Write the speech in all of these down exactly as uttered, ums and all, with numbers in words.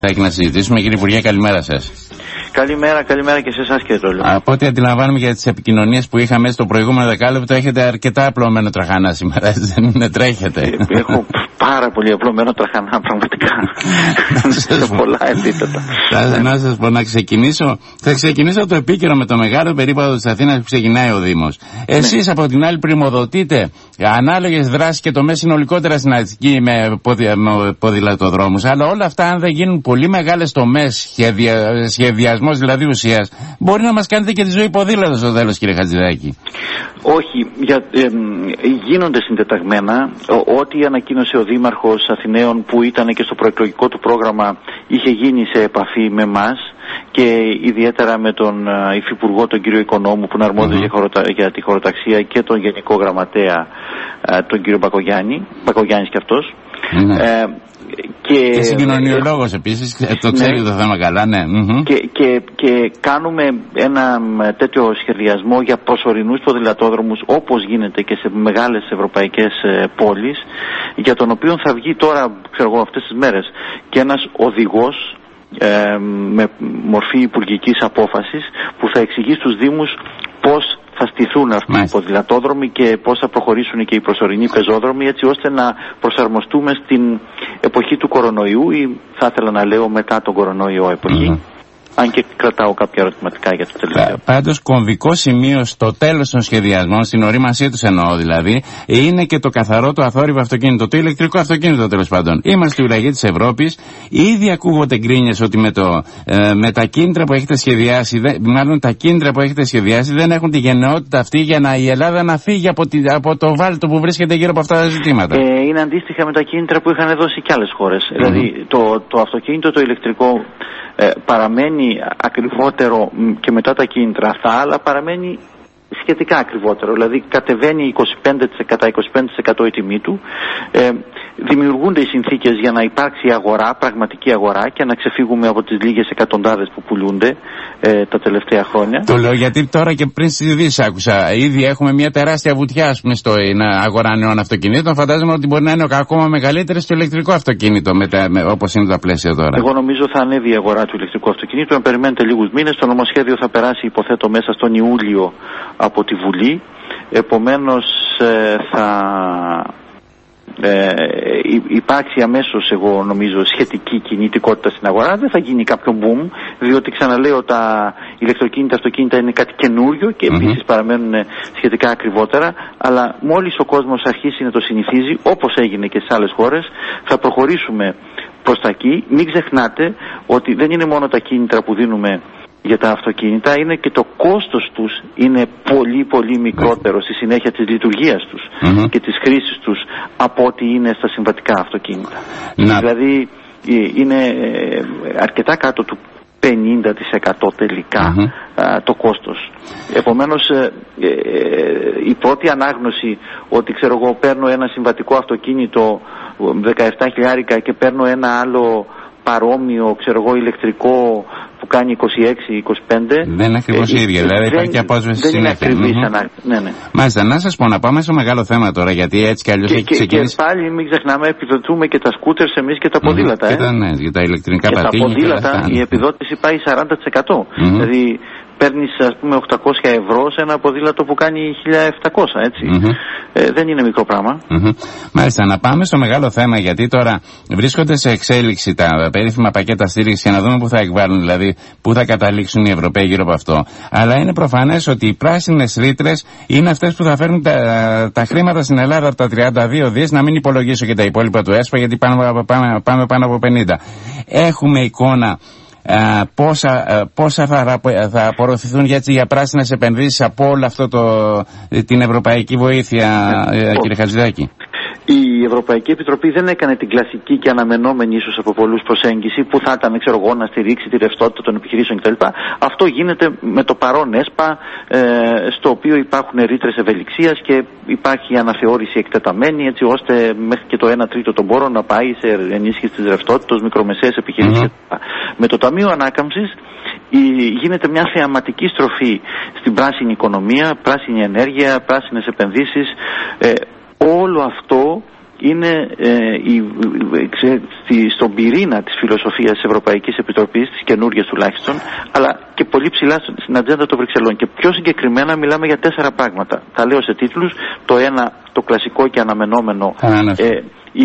Θα έχει να συζητήσουμε. Κύριε Υπουργέ, καλημέρα σας. Καλημέρα, καλημέρα και σε εσάς, κύριε Τόλου. Από ό,τι αντιλαμβάνομαι για τις επικοινωνίες που είχαμε στο προηγούμενο δεκάλεπτο, έχετε αρκετά απλωμένο τραχανά σήμερα, δεν είναι, τρέχετε. Έχω πάρα πολύ απλωμένο τραχανά, πραγματικά. Σε πολλά επίπεδα. Να σας πω, να ξεκινήσω. Θα ξεκινήσω το επίκαιρο με το μεγάλο περίπατο της Αθήνας που ξεκινάει ο Δήμος. Εσείς ναι. από την άλλη πρημοδοτείτε ανάλογες δράσεις και τομές συνολικότερα στην Αττική με, ποδη, με ποδηλατοδρόμους. Αλλά όλα αυτά, αν δεν γίνουν πολύ μεγάλες τομές, σχεδια, σχεδιασμός δηλαδή ουσίας, μπορεί να μας κάνετε και τη ζωή ποδήλατο στο τέλος, κύριε Χατζηδάκη. Όχι, για, ε, γίνονται συντεταγμένα. Ό,τι ανακοίνωσε ο Δήμαρχος Αθηναίων, που ήταν και στο προεκλογικό του πρόγραμμα, είχε γίνει σε επαφή με εμάς και ιδιαίτερα με τον uh, Υφυπουργό, τον κύριο Οικονόμου, που είναι αρμόδιος mm-hmm. για, χωροτα... για τη χωροταξία, και τον Γενικό Γραμματέα, uh, τον κύριο Μπακογιάννη, Μπακογιάννης και αυτός. Mm-hmm. Ε, Και, και συγκοινωνιολόγος επίσης, το ξέρει ναι, το θέμα καλά, ναι. Mm-hmm. Και, και, και κάνουμε ένα τέτοιο σχεδιασμό για προσωρινούς ποδηλατόδρομους, όπως γίνεται και σε μεγάλες ευρωπαϊκές ε, πόλεις, για τον οποίο θα βγει τώρα, ξέρω εγώ, αυτές τις μέρες και ένας οδηγός ε, με μορφή υπουργικής απόφασης, που θα εξηγεί στους Δήμους πώς θα στηθούν αυτοί Μάλιστα. οι ποδηλατόδρομοι και πώς θα προχωρήσουν και οι προσωρινοί πεζόδρομοι, έτσι ώστε να προσαρμοστούμε στην εποχή του κορονοϊού, ή θα ήθελα να λέω μετά τον κορονοϊό εποχή. Mm-hmm. Αν και κρατάω κάποια ερωτηματικά για το τελευταίο. Πάντως, κομβικό σημείο στο τέλος των σχεδιασμών, στην ορίμασή τους εννοώ δηλαδή, είναι και το καθαρό, το αθόρυβο αυτοκίνητο, το ηλεκτρικό αυτοκίνητο τέλος πάντων. Είμαστε η ουραγή της Ευρώπης. Ήδη ακούγονται γκρίνιες ότι με, το, ε, με τα κίνητρα που έχετε σχεδιάσει, δε, μάλλον τα κίνητρα που έχετε σχεδιάσει δεν έχουν τη γενναιότητα αυτή για να η Ελλάδα να φύγει από, τη, από το βάλτο που βρίσκεται γύρω από αυτά τα ζητήματα. Ε, είναι αντίστοιχα με τα κίνητρα που είχαν δώσει και άλλες χώρες. Mm-hmm. Δηλαδή, το, το αυτοκίνητο, το ηλεκτρικό, ε, παραμένει ακριβότερο και μετά τα κίνητρα αυτά, αλλά παραμένει σχετικά ακριβότερο. Δηλαδή κατεβαίνει είκοσι πέντε τοις εκατό, κατά είκοσι πέντε τοις εκατό η τιμή του. Ε, δημιουργούνται οι συνθήκες για να υπάρξει αγορά, πραγματική αγορά, και να ξεφύγουμε από τις λίγες εκατοντάδες που πουλούνται ε, τα τελευταία χρόνια. Το λέω γιατί τώρα και πριν στις ειδήσεις άκουσα, ήδη έχουμε μια τεράστια βουτιά, ας πούμε, στο αγορά νέων αυτοκινήτων. Φαντάζομαι ότι μπορεί να είναι ακόμα μεγαλύτερη στο ηλεκτρικό αυτοκίνητο, με τα, με, όπως είναι τα πλαίσια τώρα. Εγώ νομίζω θα ανέβει η αγορά του ηλεκτρικού αυτοκινήτου. Αν περιμένετε λίγους μήνες, το νομοσχέδιο θα περάσει, υποθέτω, μέσα στον Ιούλιο από τη Βουλή. Επομένως ε, θα ε, υπάρξει αμέσως, εγώ νομίζω, σχετική κινητικότητα στην αγορά. Δεν θα γίνει κάποιο boom, διότι ξαναλέω, τα ηλεκτροκίνητα αυτοκίνητα είναι κάτι καινούριο και επίσης mm-hmm. παραμένουν σχετικά ακριβότερα, αλλά μόλις ο κόσμος αρχίσει να το συνηθίζει, όπως έγινε και στις άλλες χώρες, θα προχωρήσουμε προς τα εκεί. Μην ξεχνάτε ότι δεν είναι μόνο τα κίνητρα που δίνουμε για τα αυτοκίνητα, είναι και το κόστος τους είναι πολύ πολύ μικρότερο στη συνέχεια της λειτουργίας τους mm-hmm. και της χρήσης τους από ό,τι είναι στα συμβατικά αυτοκίνητα. Να. Δηλαδή είναι αρκετά κάτω του πενήντα τοις εκατό τελικά mm-hmm. α, το κόστος. Επομένως ε, ε, η πρώτη ανάγνωση ότι, ξέρω εγώ, παίρνω ένα συμβατικό αυτοκίνητο δεκαεπτά χιλιάρικα και παίρνω ένα άλλο παρόμοιο, ξέρω εγώ, ηλεκτρικό που κάνει είκοσι έξι είκοσι πέντε. Δεν είναι ακριβώς η ίδια, δηλαδή υπάρχει και απόσβεση συνέχεια. Δεν είναι ακριβής ανάγκη. Ναι, ναι. Μάλιστα, να σας πω, να πάμε στο μεγάλο θέμα τώρα, γιατί έτσι κι αλλιώς έχει ξεκινήσει. Και πάλι μην ξεχνάμε, επιδοτούμε και τα σκούτερς εμείς και τα ποδήλατα. Mm-hmm. Ε. Και τα, ναι, για τα ηλεκτρικά και πατίνια. Τα ποδήλατα, η επιδότηση πάει σαράντα τοις εκατό. Mm-hmm. Δηλαδή παίρνεις, ας πούμε, οκτακόσια ευρώ σε ένα ποδήλατο που κάνει χίλια επτακόσια, έτσι. Mm-hmm. Ε, δεν είναι μικρό πράγμα. Mm-hmm. Μάλιστα, να πάμε στο μεγάλο θέμα, γιατί τώρα βρίσκονται σε εξέλιξη τα περίφημα πακέτα στήριξης και να δούμε πού θα εκβάλουν, δηλαδή πού θα καταλήξουν οι Ευρωπαίοι γύρω από αυτό. Αλλά είναι προφανές ότι οι πράσινες ρήτρες είναι αυτές που θα φέρνουν τα, τα χρήματα στην Ελλάδα από τα τριάντα δύο δις, να μην υπολογίσω και τα υπόλοιπα του ΕΣΠΑ, γιατί πάμε, πάμε, πάμε πάνω από πενήντα. Έχουμε εικόνα Uh, πόσα, uh, πόσα θα, θα απορροφηθούν για, για πράσινες επενδύσεις από όλο αυτό το, την ευρωπαϊκή βοήθεια, uh, κύριε Χατζηδάκη? Η Ευρωπαϊκή Επιτροπή δεν έκανε την κλασική και αναμενόμενη ίσως από πολλούς προσέγγιση που θα ήταν, ξέρω εγώ, να στηρίξει τη ρευστότητα των επιχειρήσεων κτλ. Αυτό γίνεται με το παρόν ΕΣΠΑ, ε, στο οποίο υπάρχουν ρήτρες ευελιξίας και υπάρχει αναθεώρηση εκτεταμένη, έτσι ώστε μέχρι και το ένα τρίτο των πόρων να πάει σε ενίσχυση της ρευστότητας, μικρομεσαίες επιχειρήσεις mm-hmm. κτλ. Με το Ταμείο Ανάκαμψης γίνεται μια θεαματική στροφή στην πράσινη οικονομία, πράσινη ενέργεια, πράσινες επενδύσεις. Ε, Όλο αυτό είναι ε, η, ξε, στη, στον πυρήνα της φιλοσοφίας της Ευρωπαϊκής Επιτροπής, της καινούργιας τουλάχιστον, αλλά και πολύ ψηλά στην ατζέντα των Βρυξελών. Και πιο συγκεκριμένα μιλάμε για τέσσερα πράγματα. Τα λέω σε τίτλους. Το ένα, το κλασικό και αναμενόμενο, ε, οι,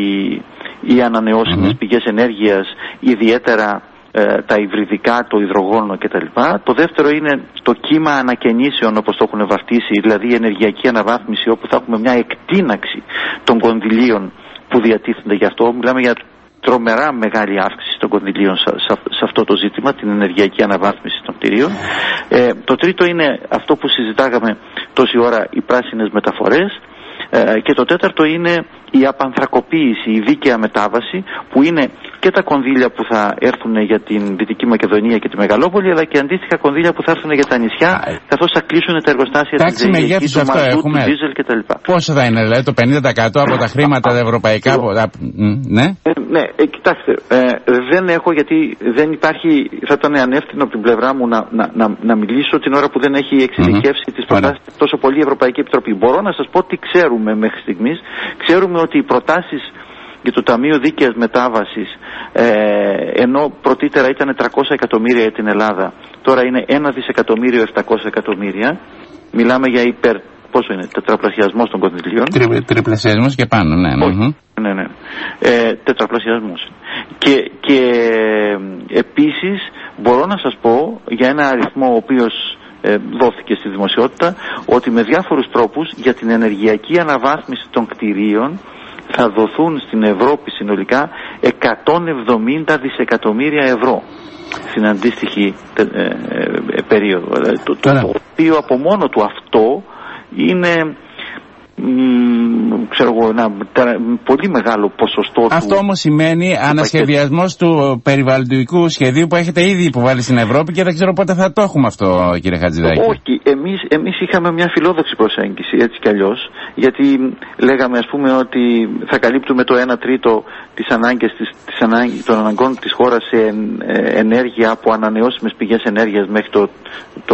οι ανανεώσιμες mm-hmm. πηγές ενέργειας, ιδιαίτερα ε, τα υβριδικά, το υδρογόνο κτλ. Το δεύτερο είναι το κύμα ανακαινήσεων, όπως το έχουν βαφτίσει, δηλαδή η ενεργειακή αναβάθμιση, όπου θα έχουμε μια εκτείναξη των κονδυλίων που διατίθενται γι' αυτό. Μιλάμε για τρομερά μεγάλη αύξηση των κονδυλίων σε, σε, σε αυτό το ζήτημα, την ενεργειακή αναβάθμιση των κτηρίων. Ε, το τρίτο είναι αυτό που συζητάγαμε τόση ώρα, οι πράσινες μεταφορές. Ε, και το τέταρτο είναι η απανθρακοποίηση, η δίκαια μετάβαση, που είναι και τα κονδύλια που θα έρθουν για την Δυτική Μακεδονία και τη Μεγαλόπολη, αλλά και αντίστοιχα κονδύλια που θα έρθουν για τα νησιά, καθώς θα κλείσουν τα εργοστάσια της ενέργειας, του μαζού, του δίζελ κτλ. Πόσο θα είναι, δηλαδή, το πενήντα τοις εκατό από τα χρήματα τα ευρωπαϊκά? Από... Ναι, ε, ναι ε, κοιτάξτε, ε, δεν έχω, γιατί δεν υπάρχει, θα ήταν ανεύθυνο από την πλευρά μου να, να, να, να μιλήσω την ώρα που δεν έχει εξειδικεύσει mm-hmm. τις προτάσεις mm-hmm. τόσο πολύ η Ευρωπαϊκή Επιτροπή. Μπορώ να σας πω τι ξέρουμε μέχρι στιγμής. Ξέρουμε ότι οι προτάσεις για το Ταμείο Δίκαιας Μετάβασης, ε, ενώ πρωτήτερα ήταν τριακόσια εκατομμύρια για την Ελλάδα, τώρα είναι ένα δισεκατομμύριο επτακόσια εκατομμύρια. Μιλάμε για υπερ, πόσο είναι, τετραπλασιασμός των κονδυλίων. Τρι, τριπλασιασμός και πάνω, ναι. ναι. Όχι, ναι, ναι. Ε, τετραπλασιασμός. Και, και επίσης μπορώ να σας πω για ένα αριθμό ο οποίος ε, δόθηκε στη δημοσιότητα, ότι με διάφορους τρόπους για την ενεργειακή αναβάθμιση των κτηρίων θα δοθούν στην Ευρώπη συνολικά εκατόν εβδομήντα δισεκατομμύρια ευρώ στην αντίστοιχη ε, ε, ε, περίοδο. Το, το, το οποίο από μόνο του αυτό είναι μ, ξέρω εγώ, ένα πολύ μεγάλο ποσοστό. Αυτό του... όμως σημαίνει ανασχεδιασμός του περιβαλλοντικού σχεδίου που έχετε ήδη υποβάλει στην Ευρώπη, και δεν ξέρω πότε θα το έχουμε αυτό, κύριε Χατζηδάκη. Όχι, εμείς, εμείς είχαμε μια φιλόδοξη προσέγγιση, έτσι κι αλλιώς, γιατί λέγαμε, ας πούμε, ότι θα καλύπτουμε το ένα τρίτο τις ανάγκες, τις, τις ανάγκες, των αναγκών της χώρας σε ε, ενέργεια από ανανεώσιμες πηγές ενέργειας μέχρι το, το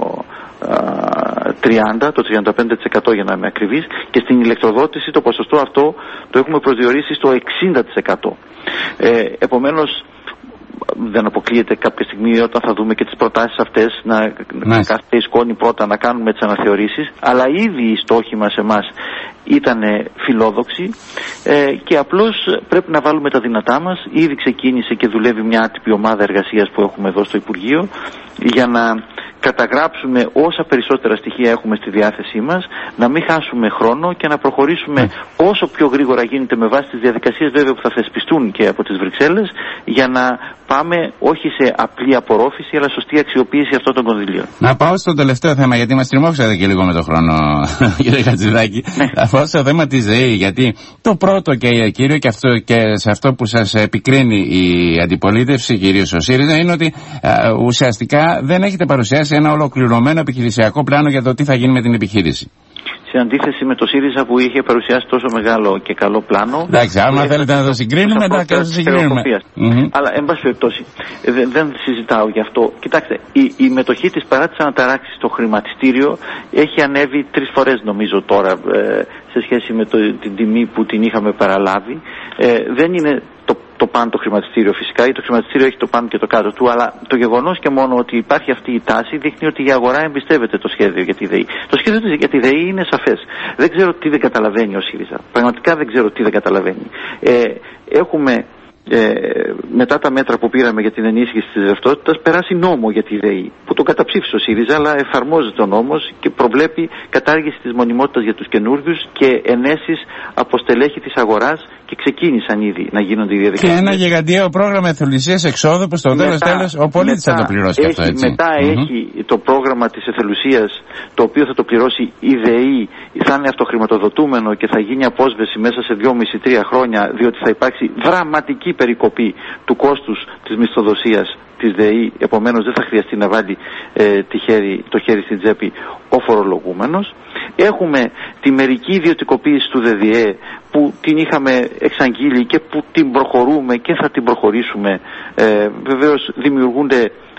τριάντα, το τριάντα πέντε τοις εκατό για να είμαι ακριβής, και στην ηλεκτροδότηση το ποσοστό αυτό το έχουμε προσδιορίσει στο εξήντα τοις εκατό. Ε, επομένως δεν αποκλείεται κάποια στιγμή, όταν θα δούμε και τις προτάσεις αυτές, να nice. κάθε σκόνη πρώτα να κάνουμε τις αναθεωρήσεις, αλλά ήδη οι στόχοι μας εμάς ήταν φιλόδοξοι ε, και απλώς πρέπει να βάλουμε τα δυνατά μας. Ήδη ξεκίνησε και δουλεύει μια άτυπη ομάδα εργασίας που έχουμε εδώ στο Υπουργείο για να καταγράψουμε όσα περισσότερα στοιχεία έχουμε στη διάθεσή μας, να μην χάσουμε χρόνο και να προχωρήσουμε mm. όσο πιο γρήγορα γίνεται, με βάση τις διαδικασίες βέβαια που θα θεσπιστούν και από τις Βρυξέλλες, για να πάμε όχι σε απλή απορρόφηση αλλά σωστή αξιοποίηση αυτών των κονδυλίων. Να πάω στο τελευταίο θέμα, γιατί μας τριμώξατε και λίγο με το χρόνο, κύριε Χατζηδάκη. Να πάω στο θέμα της ΔΕΗ, γιατί το πρώτο και κύριο, και, αυτό, και σε αυτό που σας επικρίνει η αντιπολίτευση, κυρίως ο ΣΥΡΙΖΑ, είναι ότι α, ουσιαστικά δεν έχετε παρουσιάσει ένα ολοκληρωμένο επιχειρησιακό πλάνο για το τι θα γίνει με την επιχείρηση. Σε αντίθεση με το ΣΥΡΙΖΑ που είχε παρουσιάσει τόσο μεγάλο και καλό πλάνο. Εντάξει, άμα θέλετε να το συγκρίνουμε, εντάξει, να το συγκρίνουμε. Mm-hmm. Αλλά, εν πάση περιπτώσει, δεν, δεν συζητάω γι' αυτό. Κοιτάξτε, η, η μετοχή της, παρά τις αναταράξεις στο χρηματιστήριο, έχει ανέβει τρεις φορές νομίζω τώρα ε, σε σχέση με το, την τιμή που την είχαμε παραλάβει. Ε, δεν είναι το, το πάνω το χρηματιστήριο φυσικά, ή το χρηματιστήριο έχει το πάνω και το κάτω του, αλλά το γεγονός και μόνο ότι υπάρχει αυτή η τάση δείχνει ότι η αγορά εμπιστεύεται το σχέδιο για τη ΔΕΗ. Το σχέδιο για τη ΔΕΗ είναι σαφές. Δεν ξέρω τι δεν καταλαβαίνει ο ΣΥΡΙΖΑ. Πραγματικά δεν ξέρω τι δεν καταλαβαίνει. Ε, έχουμε Ε, μετά τα μέτρα που πήραμε για την ενίσχυση της ρευστότητας, περάσει νόμο για τη ΔΕΗ, που το καταψήφισε ο ΣΥΡΙΖΑ, αλλά εφαρμόζεται ο νόμος και προβλέπει κατάργηση της μονιμότητας για τους καινούργιους και ενέσεις από στελέχη της αγοράς, και ξεκίνησαν ήδη να γίνονται οι διαδικασίες. Και ένα γιγαντιαίο πρόγραμμα εθελουσίας εξόδου που στο τέλος τέλος ο πολίτης θα το πληρώσει έχει, αυτό, έτσι. Μετά mm-hmm. έχει το πρόγραμμα της εθελουσίας, το οποίο θα το πληρώσει η ΔΕΗ, θα είναι αυτοχρηματοδοτούμενο και θα γίνει απόσβεση μέσα σε δυόμισι με τρία χρόνια, διότι θα υπάρξει δραματική περικοπή του κόστους της μισθοδοσίας της ΔΕΗ, επομένως δεν θα χρειαστεί να βάλει ε, τη χέρι, το χέρι στην τσέπη ο φορολογούμενος. Έχουμε τη μερική ιδιωτικοποίηση του ΔΔΕ που την είχαμε εξαγγείλει και που την προχωρούμε και θα την προχωρήσουμε. Ε, βεβαίως δημιουργούνται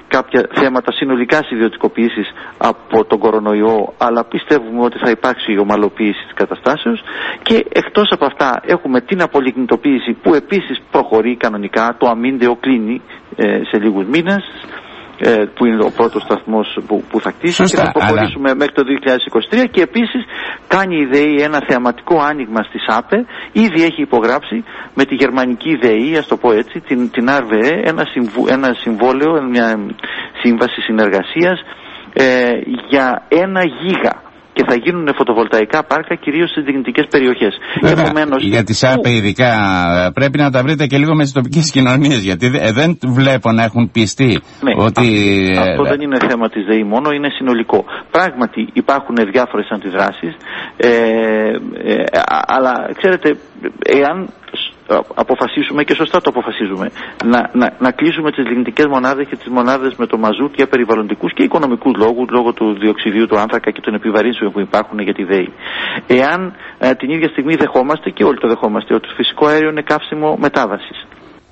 κάποια θέματα συνολικά ιδιωτικοποίησης από τον κορονοϊό, αλλά πιστεύουμε ότι θα υπάρξει η ομαλοποίηση της καταστάσεως. Και εκτός από αυτά έχουμε την απολιγνητοποίηση που επίσης προχωρεί κανονικά, το αμύντεο κλείνει ε, σε λίγους μήνες, ε, που είναι ο πρώτος σταθμός που, που θα κτίσει. Σωστά, και θα προχωρήσουμε αλλά... μέχρι το δύο χιλιάδες είκοσι τρία, και επίσης κάνει η ΔΕΗ ένα θεαματικό άνοιγμα στη ΣΑΠΕ, ήδη έχει υπογράψει με τη γερμανική ΔΕΗ, ας το πω έτσι, την, την αρ βι ε, ένα, συμβου, ένα συμβόλαιο, μια σύμβαση συνεργασίας ε, για ένα γίγα. Και θα γίνουν φωτοβολταϊκά πάρκα κυρίως στις δυνητικές περιοχές. Βέβαια, επομένως, για τη ΣΑΠΕ ειδικά πρέπει να τα βρείτε και λίγο με τις τοπικές κοινωνίες, γιατί δεν βλέπω να έχουν πιστεί ναι, ότι... Αυτό, αυτό δεν είναι θέμα της ΔΕΗ μόνο, είναι συνολικό. Πράγματι υπάρχουν διάφορες αντιδράσεις, ε, ε, αλλά ξέρετε, εάν αποφασίσουμε, και σωστά το αποφασίζουμε, να, να, να κλείσουμε τις λιγνητικές μονάδες και τις μονάδες με το μαζούτ για περιβαλλοντικούς και οικονομικούς λόγους, λόγω του διοξιδίου του άνθρακα και των επιβαρύνσεων που υπάρχουν για τη ΔΕΗ. Εάν ε, την ίδια στιγμή δεχόμαστε, και όλοι το δεχόμαστε, ότι το φυσικό αέριο είναι καύσιμο μετάβασης,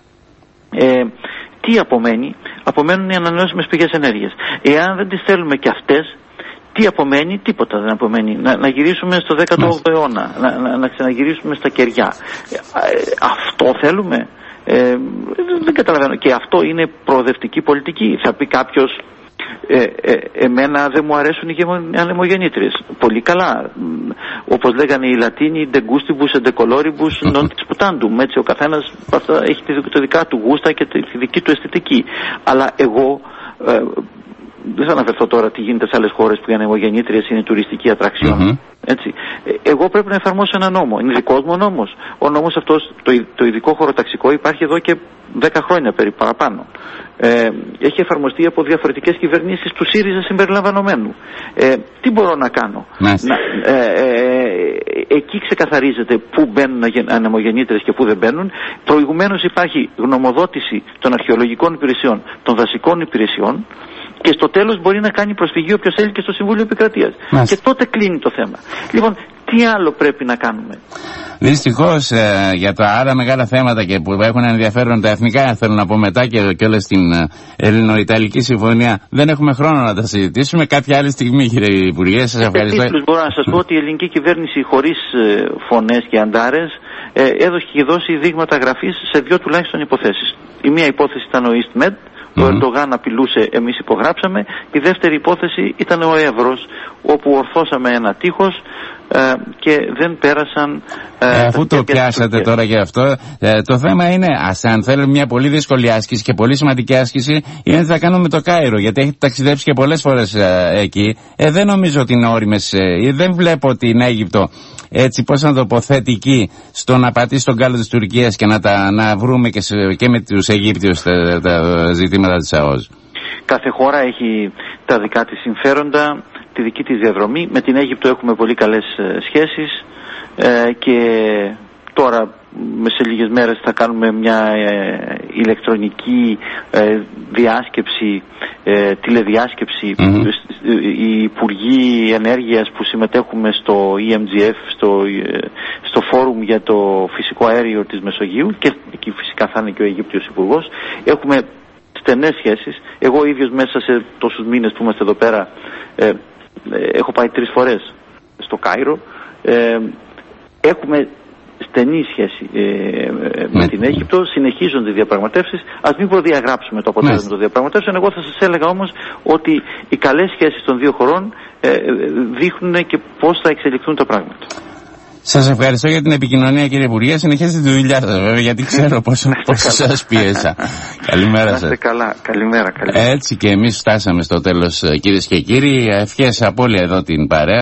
ε, τι απομένει? Απομένουν οι ανανεώσιμες πηγές ενέργειας. Εάν δεν τις θέλουμε και αυτές, τι απομένει? Τίποτα δεν απομένει. Να, να γυρίσουμε στο δέκατο όγδοο αιώνα, να, να, να ξαναγυρίσουμε στα κεριά. Ε, αυτό θέλουμε? Ε, δεν καταλαβαίνω. Και αυτό είναι προοδευτική πολιτική. Θα πει κάποιος, ε, ε, εμένα δεν μου αρέσουν οι ανεμογεννήτριες. Πολύ καλά. Όπως λέγανε οι Λατίνοι, de gustibus et de coloribus non disputandum. Έτσι ο καθένας έχει το δικά του γούστα και τη δική του αισθητική. Αλλά εγώ... Ε, δεν θα αναφερθώ τώρα τι γίνεται σε άλλες χώρες που οι ανεμογεννήτριες είναι τουριστική ατραξιόν. Mm-hmm. Έτσι. Εγώ πρέπει να εφαρμόσω ένα νόμο. Είναι δικός μου νόμος. Ο νόμος αυτός, το, το ειδικό χωροταξικό, υπάρχει εδώ και δέκα χρόνια περίπου παραπάνω. Ε, έχει εφαρμοστεί από διαφορετικές κυβερνήσεις του ΣΥΡΙΖΑ συμπεριλαμβανομένου. Ε, τι μπορώ να κάνω? Να, ε, ε, εκεί ξεκαθαρίζεται πού μπαίνουν ανεμογεννήτριες και πού δεν μπαίνουν. Προηγουμένως υπάρχει γνωμοδότηση των αρχαιολογικών υπηρεσιών, των δασικών υπηρεσιών, και στο τέλος μπορεί να κάνει προσφυγή όποιος θέλει και στο Συμβούλιο Επικρατείας. Μάλιστα. Και τότε κλείνει το θέμα. Λοιπόν, τι άλλο πρέπει να κάνουμε? Δυστυχώς ε, για τα άλλα μεγάλα θέματα και που έχουν ενδιαφέρον τα εθνικά, θέλω να πω μετά, και, και όλες την ε, Ελληνο-Ιταλική Συμφωνία, δεν έχουμε χρόνο να τα συζητήσουμε. Κάποια άλλη στιγμή, κύριε Υπουργέ, σας ευχαριστώ. Επίσης, μπορώ να σας πω ότι η ελληνική κυβέρνηση, χωρίς ε, φωνές και αντάρες, ε, έδωσε και δώσει δείγματα γραφής σε δύο τουλάχιστον υποθέσεις. Η μία υπόθεση ήταν ο EastMed. Ο mm-hmm. Ερντογάν απειλούσε, εμείς υπογράψαμε. Η δεύτερη υπόθεση ήταν ο Εύρος, όπου ορθώσαμε ένα τείχος ε, και δεν πέρασαν... Ε, αφού το πιάσατε τώρα και αυτό, ε, το θέμα είναι, ας αν θέλουμε μια πολύ δύσκολη άσκηση και πολύ σημαντική άσκηση, είναι τι θα κάνουμε το Κάιρο, γιατί έχετε ταξιδέψει και πολλές φορές ε, εκεί. Ε, δεν νομίζω ότι είναι όριμες, ε, δεν βλέπω την Αίγυπτο έτσι, πώς να το πω, θετική στο να πατήσει τον κάλο της Τουρκίας και να, τα, να βρούμε και, σε, και με τους Αιγύπτιους τα, τα ζητήματα της ΑΟΣ. Κάθε χώρα έχει τα δικά της συμφέροντα, τη δική της διαδρομή. Με την Αίγυπτο έχουμε πολύ καλές ε, σχέσεις ε, και τώρα σε λίγες μέρες θα κάνουμε μια ε, ηλεκτρονική ε, διάσκεψη, ε, τηλεδιάσκεψη. Mm-hmm. Οι Υπουργοί Ενέργειας που συμμετέχουμε στο ι εμ τζι εφ, στο, ε, στο φόρουμ για το φυσικό αέριο της Μεσογείου, και εκεί φυσικά θα είναι και ο Αιγύπτιος Υπουργός, έχουμε στενές σχέσεις. Εγώ ίδιος μέσα σε τόσους μήνες που είμαστε εδώ πέρα ε, ε, έχω πάει τρεις φορές στο Κάιρο. Ε, έχουμε στενή σχέση ε, ε, με την Αίγυπτο, συνεχίζονται οι διαπραγματεύσεις. Ας μην προδιαγράψουμε το αποτέλεσμα ναι. των διαπραγματεύσεων. Εγώ θα σας έλεγα όμως ότι οι καλές σχέσεις των δύο χωρών ε, δείχνουν και πώς θα εξελιχθούν τα πράγματα. Σας ευχαριστώ για την επικοινωνία, κύριε Υπουργέ. Συνεχίζετε τη δουλειά σας, βέβαια, γιατί ξέρω πόσο, πόσο σας πίεσα. Καλημέρα σας. Είστε καλά. Καλημέρα, καλημέρα. Έτσι και εμείς φτάσαμε στο τέλος, κυρίες και κύριοι. Ευχές απώλεια εδώ την παρέα.